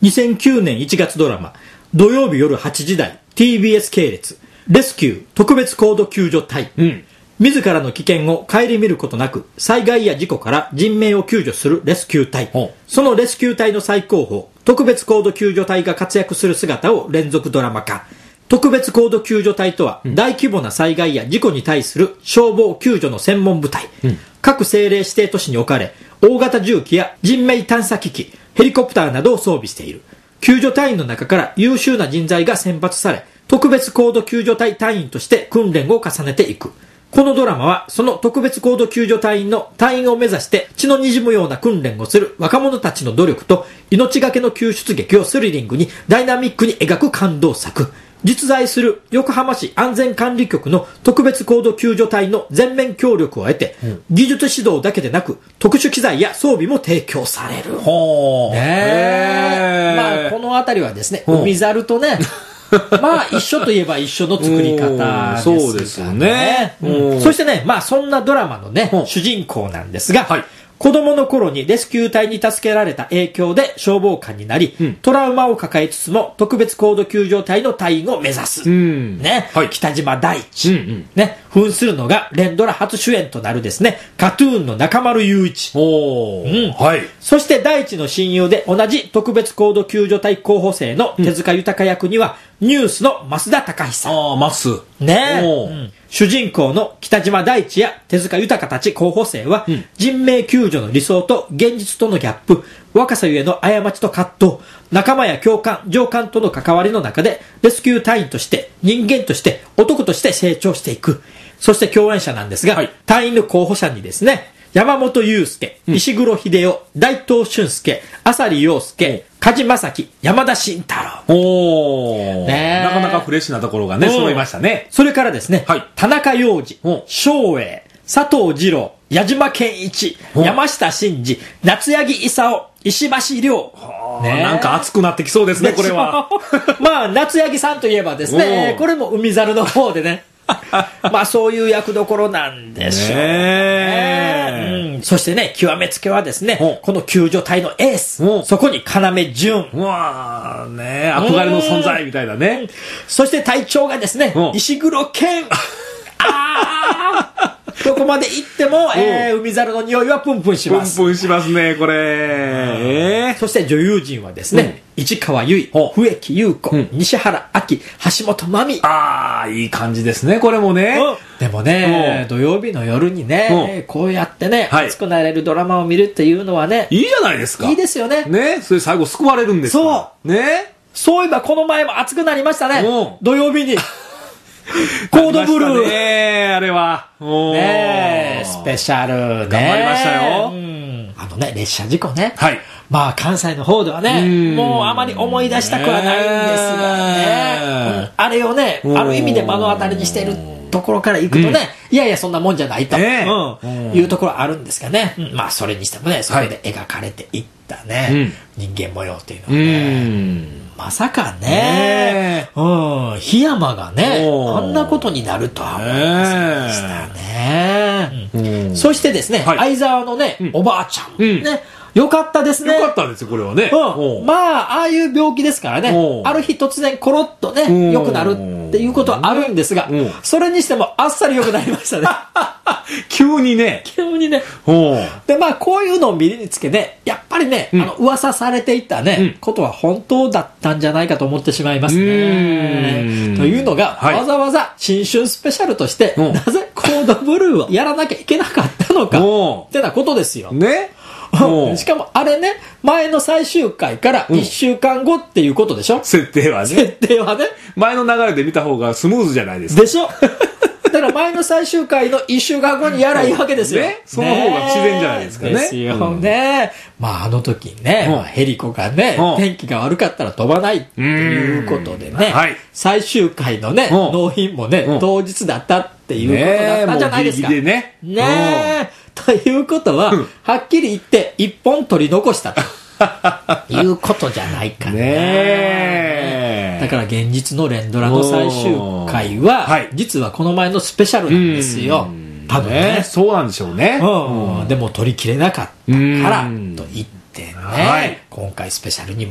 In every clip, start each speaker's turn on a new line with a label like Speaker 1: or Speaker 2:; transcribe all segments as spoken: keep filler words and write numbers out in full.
Speaker 1: にせんきゅうねんいちがつドラマ、土曜日夜はちじ台 ティービーエス 系列レスキュー特別高度救助隊、うん、自らの危険を顧みることなく災害や事故から人命を救助するレスキュー隊、そのレスキュー隊の最高峰特別高度救助隊が活躍する姿を連続ドラマ化。特別高度救助隊とは、うん、大規模な災害や事故に対する消防救助の専門部隊、うん、各政令指定都市に置かれ大型重機や人命探査機器、ヘリコプターなどを装備している。救助隊員の中から優秀な人材が選抜され、特別高度救助隊隊員として訓練を重ねていく。このドラマはその特別高度救助隊員の隊員を目指して血の滲むような訓練をする若者たちの努力と命がけの救出劇をスリリングにダイナミックに描く感動作。実在する横浜市安全管理局の特別高度救助隊の全面協力を得て、うん、技術指導だけでなく特殊機材や装備も提供される。
Speaker 2: ほー、
Speaker 1: ねー、まあこのあたりはですね、海猿とねまあ一緒といえば一緒の作り方ですからね。
Speaker 2: そうですよね、
Speaker 1: うん、そしてね、まあそんなドラマのね主人公なんですが、はい、子供の頃にレスキュー隊に助けられた影響で消防官になり、うん、トラウマを抱えつつも特別高度救助隊の隊員を目指す、うん、ね、はい、北島大地、うんうん、ね、扮するのが連ドラ初主演となるですね、カトゥーンの中丸雄一。
Speaker 2: おー、うん、はい。
Speaker 1: そして大地の親友で同じ特別高度救助隊候補生の手塚豊役には、うん、ニュースの増田貴久。
Speaker 2: ああ、マス。
Speaker 1: ねえ、うん。主人公の北島大地や手塚豊たち候補生は、うん、人命救助の理想と現実とのギャップ、若さゆえの過ちと葛藤、仲間や教官、上官との関わりの中で、レスキュー隊員として、人間として、男として成長していく。そして共演者なんですが、はい、隊員の候補者にですね、山本裕介、石黒秀夫、大東俊介、浅利陽介、梶正樹、山田慎太郎。
Speaker 2: おー、ね、なかなかフレッシュなところがね、揃いましたね。
Speaker 1: それからですね、はい、田中洋次、照英、佐藤二郎、矢島健一、山下真司、夏柳勲、石橋亮。
Speaker 2: ね、なんか熱くなってきそうですね、これは。
Speaker 1: まあ、夏柳さんといえばですね、これも海猿の方でね。まあそういう役どころなんでしょうね。ね、うん、そしてね、極めつけはですね、この救助隊のエース、そこに要潤。
Speaker 2: うわー、ね、憧れの存在みたいなね。
Speaker 1: そして隊長がですね、石黒賢。あーどこまで行っても、えー、海猿の匂いはプンプンします。
Speaker 2: プンプンしますね、これ。え
Speaker 1: ー、そして女優陣はですね、うん、市川由衣、笛木優子、うん、西原亜希、橋本真美。
Speaker 2: ああ、いい感じですね、これもね。
Speaker 1: うん、でもね、土曜日の夜にね、うん、こうやってね、はい、熱くなれるドラマを見るっていうのはね、
Speaker 2: いいじゃないですか。
Speaker 1: いいですよね。
Speaker 2: ね、それ最後救われるんですから。
Speaker 1: そう。
Speaker 2: ね。
Speaker 1: そういえばこの前も熱くなりましたね、土曜日に。コードブルー。
Speaker 2: ねえ、あれは。
Speaker 1: ねえ、スペシャルね。
Speaker 2: 頑張りましたよ。
Speaker 1: うん、あのね、列車事故ね。
Speaker 2: はい。
Speaker 1: まあ、関西の方ではね、もうあまり思い出したくはないんですがね。あれをね、ある意味で目の当たりにしているところから行くとね、うん、いやいや、そんなもんじゃないと、えーうん、いうところはあるんですがね。うん、まあ、それにしてもね、そこで描かれていったね、はい、人間模様っていうのはね。まさかね、うん、檜山がね、あんなことになるとは思いませんでしたね。うん、そしてですね、はい、相沢のね、うん、おばあちゃん、うん、ね、よかったですね。
Speaker 2: よかったですよ、これはね。
Speaker 1: うん、まあ、ああいう病気ですからね、ある日突然コロッとね、良くなるっていうことはあるんですが、それにしてもあっさり良くなりましたね。
Speaker 2: 急にね。
Speaker 1: 急にね。で、まあ、こういうのを身につけて、やっぱりね、うん、あの、噂されていたね、うん、ことは本当だったんじゃないかと思ってしまいますね。というのが、はい、わざわざ新春スペシャルとして、なぜコードブルーをやらなきゃいけなかったのか、ってなことですよ。
Speaker 2: ね。
Speaker 1: しかもあれね、前の最終回からいっしゅうかんごっていうことでしょ、うん、
Speaker 2: 設定はね。
Speaker 1: 設定はね。
Speaker 2: 前の流れで見た方がスムーズじゃないですか。
Speaker 1: でしょだから前の最終回のいっしゅうかんごにやらいいわけですよ。
Speaker 2: ね、その方が自然じゃないですかね。
Speaker 1: ですよね。うん、まああの時にね、まあ、ヘリコがね、天気が悪かったら飛ばないっていうことでね、はい、最終回のね、納品もね、当日だったっていうことだったんじゃないですか。
Speaker 2: ねえ、もうギリギリでね。
Speaker 1: ねえ。ということは、はっきり言って一本取り残したということじゃないかな。ね、だから現実の連ドラの最終回は、はい、実はこの前のスペシャルなんですよ。多分ね、
Speaker 2: ね。そうなんでしょうね。
Speaker 1: うん、でも取り切れなかったからと言ってね、はい、今回スペシャルに持っ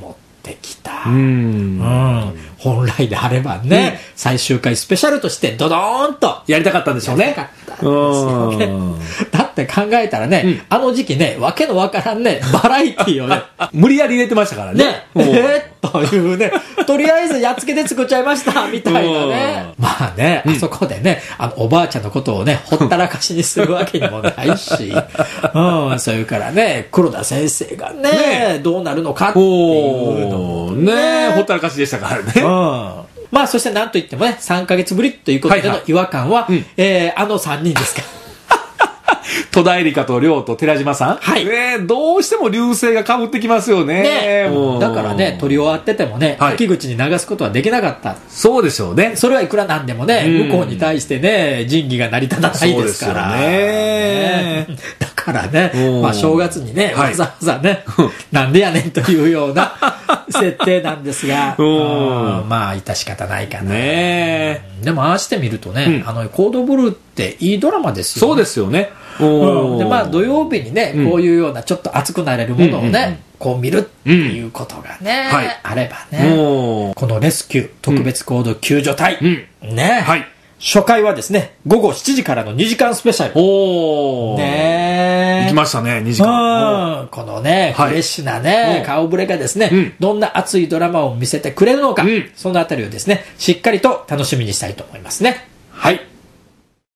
Speaker 1: ってきた。
Speaker 2: うん。
Speaker 1: うん本来であればね、うん、最終回スペシャルとしてドドーンと
Speaker 2: やりたかったんでしょうね。
Speaker 1: やりたかったんですよね。だって考えたらね、うん、あの時期ね、わけのわからんね、バラエティーをね、
Speaker 2: 無理やり入れてましたからね。
Speaker 1: ねえー、というね、とりあえずやっつけで作っちゃいました、みたいなね。まあね、あそこでね、あの、おばあちゃんのことをね、ほったらかしにするわけにもないし、うん、それからね、黒田先生がね、ねどうなるのかっていうのも
Speaker 2: ね、ねほったらかしでしたからね。
Speaker 1: うんまあそしてなんといってもねさんかげつぶりということでの違和感は、はいはいうんえー、あのさんにんですか
Speaker 2: 戸田恵梨香と亮と寺島さん、
Speaker 1: はい
Speaker 2: ね、どうしても流星が被ってきますよね
Speaker 1: ねだからね撮り終わっててもね秋口に流すことはできなかった、はい、
Speaker 2: そうでしょうね
Speaker 1: それはいくらなんでもね、うん、向こうに対してね仁義が成り立たないですから
Speaker 2: そうですよね、
Speaker 1: ね、だからね、まあ、正月にね、はい、わざわざねなんでやねんというような設定なんですがまあ致し方ないかな、ね、でもああしてみるとね、うん、あのコードブルーっていいドラマですよね
Speaker 2: そうですよね
Speaker 1: うん、でまあ土曜日にね、うん、こういうようなちょっと熱くなれるものをね、うんうんうん、こう見るっていうことがね、うんはい、あればねこのレスキュー特別行動救助隊、うん、ね、はい、初回はですねごごしちじからのにじかんスペシャル
Speaker 2: おね行きましたねにじか
Speaker 1: んこのねフレッシュなね、はい、顔ぶれがですね、うん、どんな熱いドラマを見せてくれるのか、うん、そのあたりをですねしっかりと楽しみにしたいと思いますね。
Speaker 2: はい